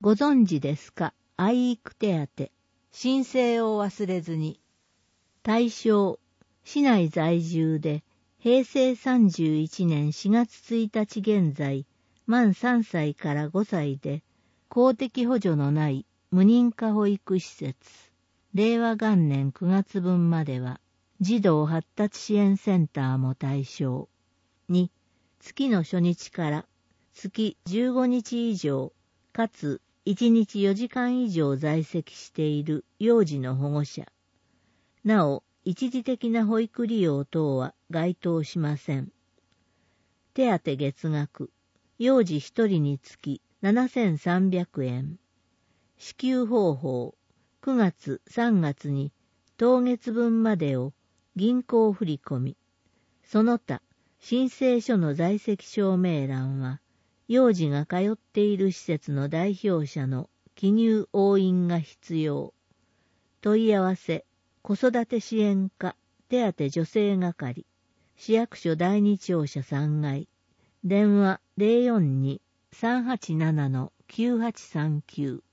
ご存知ですか、愛育手当。申請を忘れずに。対象、市内在住で、平成31年4月1日現在、満3歳から5歳で、公的補助のない無認可保育施設。令和元年9月分までは、児童発達支援センターも対象。2、月の初日から月15日以上、かつ1日4時間以上在籍している幼児の保護者。なお、一時的な保育利用等は該当しません。手当月額、幼児1人につき7300円。支給方法、9月3月に当月分までを銀行振込。その他、申請書の在籍証明欄は、幼児が通っている施設の代表者の記入押印が必要。問い合わせ、子育て支援課手当助成係、市役所第二庁舎3階、電話 042-387-9839